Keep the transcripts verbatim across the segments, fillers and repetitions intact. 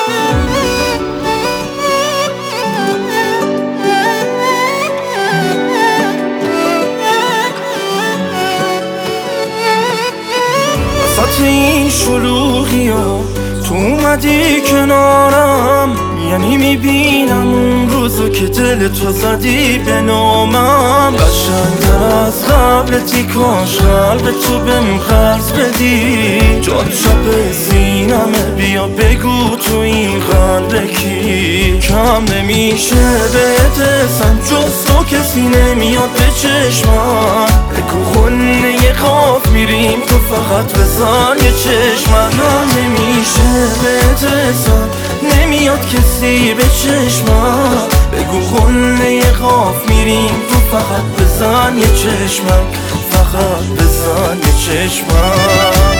وسط این شلوغی ها تو اومدی کنارم، یعنی میبینم اون روزو که دل تو زدی به نامم. قشنگتر از قبلتی، کاش قلب تو بهم قرض بدی. جاد چپ سینمه، بیا بگو تو این قلب کی. کم نمیشه بهت اسم، جز تو کسی نمیاد به چشمم. بگو خونه قاف میریم تو فقط بزن یه چشمم. کم نمیشه بهت اسم، نمیاد کسی به چشمم. بگو خونه قاف میریم تو فقط بزن یه چشمم. فقط بزن یه چشمم.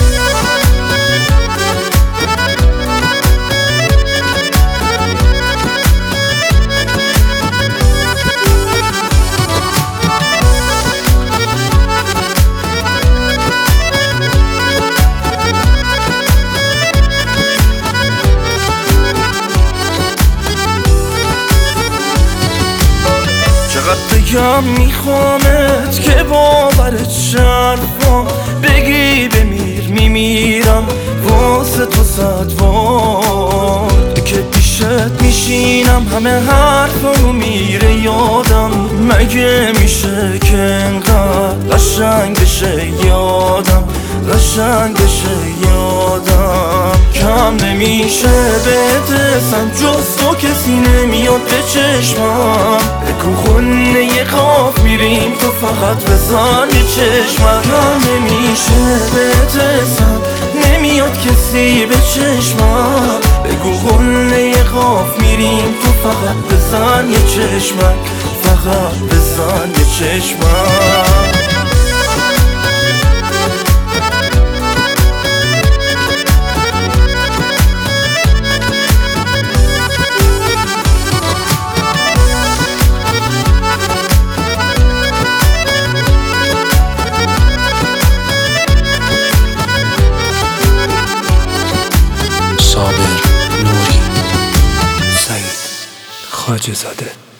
بگم میخوامت که باورت شرفا بگی بمیر میمیرم واسه تو صدوار. که پیشت میشینم همه حرفمو میره یادم. مگه میشه که انقدر قشنگ بشه یادم، قشنگ بشه یادم. کم نمیشه بهت اسم، جز تو کسی نمیاد به چشمم. بگو خونه قاف میریم تو فقط بزن یه چشمم. کم نمیشه بهت اسم، نمیاد کسی به چشمم. بگو خونه قاف میریم تو فقط بزن یه چشمم. فقط بزن یه چشمم. صابر نوری، سعید خواجه زاده.